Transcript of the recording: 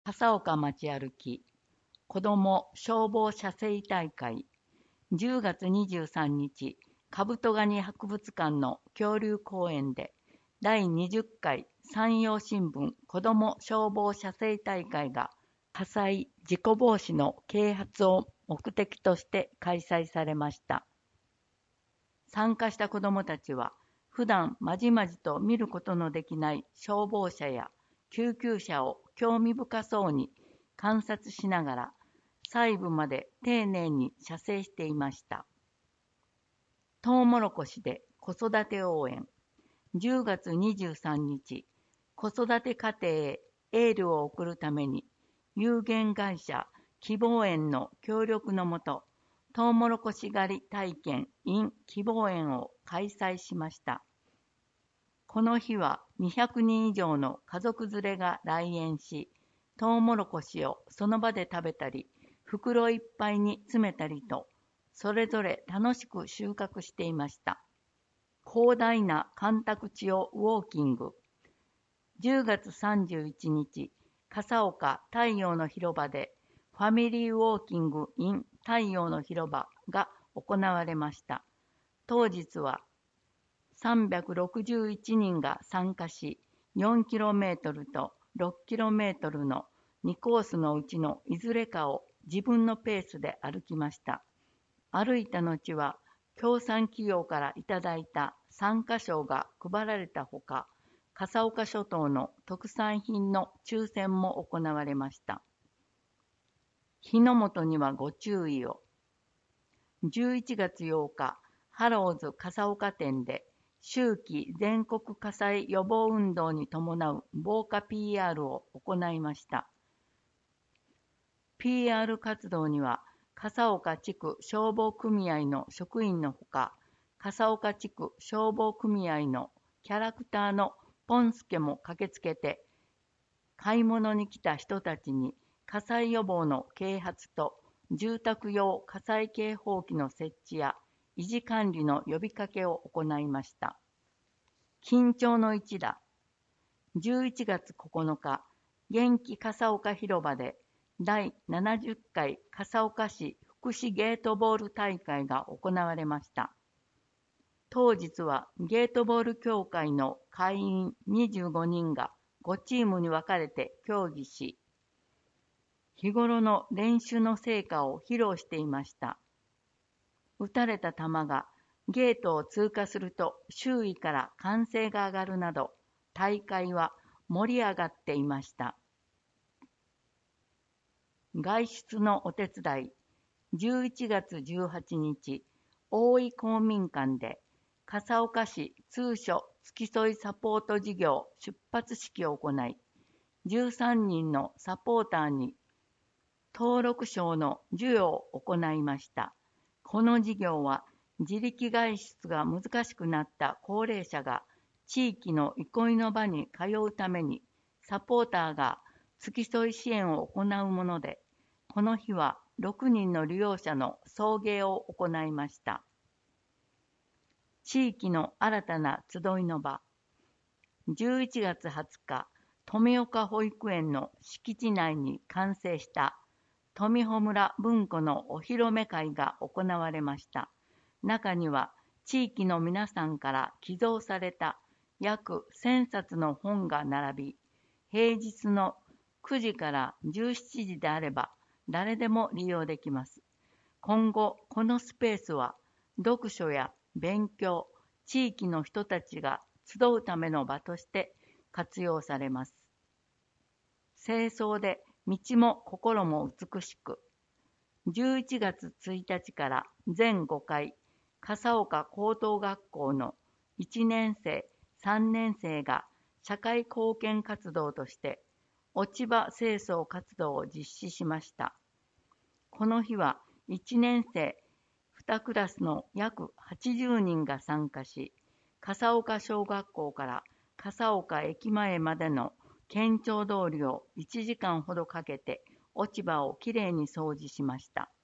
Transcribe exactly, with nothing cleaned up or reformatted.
笠岡町歩き子ども消防写生大会じゅうがつにじゅうさんにち、カブトガニ博物館の恐竜公園でだいにじゅっかい山陽新聞子ども消防写生大会が火災・事故防止の啓発を目的として開催されました。参加した子どもたちは、普段まじまじと見ることのできない消防車や救急車を興味深そうに観察しながら、細部まで丁寧に写生していました。トウモロコシで子育て応援。じゅうがつにじゅうさんにち、子育て家庭へエールを送るために、有限会社希望園の協力のもと、トウモロコシ狩り体験 in 希望園を開催しました。この日はにひゃくにん以上の家族連れが来園し、トウモロコシをその場で食べたり、袋いっぱいに詰めたりと、それぞれ楽しく収穫していました。広大な干拓地をウォーキング。じゅうがつさんじゅういちにち、笠岡太陽の広場でファミリーウォーキング in 太陽の広場が行われました。当日はさんびゃくろくじゅういちにんが参加し、よんキロメートル とろっキロメートルのにコースのうちのいずれかを自分のペースで歩きました。歩いた後は、協賛企業からいただいた参加賞が配られたほか、笠岡諸島の特産品の抽選も行われました。火の元にはご注意を。じゅういちがつようか、ハローズ笠岡店で、秋季全国火災予防運動に伴う防火 ピーアール を行いました。ピーアール 活動には、笠岡地区消防組合の職員のほか、笠岡地区消防組合のキャラクターのポンスケも駆けつけて、買い物に来た人たちに火災予防の啓発と住宅用火災警報器の設置や維持管理の呼びかけを行いました。緊張の一打。じゅういちがつここのか、元気笠岡広場でだいななじゅっかい笠岡市福祉ゲートボール大会が行われました。当日はゲートボール協会の会員にじゅうごにんがごチームに分かれて競技し、日頃の練習の成果を披露していました。打たれた球がゲートを通過すると周囲から歓声が上がるなど、大会は盛り上がっていました。外出のお手伝い。じゅういちがつじゅうはちにち、大井公民館で笠岡市通所付き添いサポート事業出発式を行い、じゅうさんにんのサポーターに登録証の授与を行いました。この事業は自力外出が難しくなった高齢者が地域の憩いの場に通うためにサポーターが付き添い支援を行うもので、この日はろくにんの利用者の送迎を行いました。地域の新たな集いの場。じゅういちがつはつか、富岡保育園の敷地内に完成した富穂村文庫のお披露目会が行われました。中には地域の皆さんから寄贈された約せんさつの本が並び、平日のくじからじゅうしちじであれば誰でも利用できます。今後、このスペースは読書や勉強、地域の人たちが集うための場として活用されます。清掃で道も心も美しく。じゅういちがつついたちから全ごかい、笠岡高等学校のいちねんせい、さんねんせいが社会貢献活動として落ち葉清掃活動を実施しました。この日はいちねんせいにクラスの約はちじゅうにんが参加し、笠岡小学校から笠岡駅前までの県庁通りをいちじかんほどかけて落ち葉をきれいに掃除しました。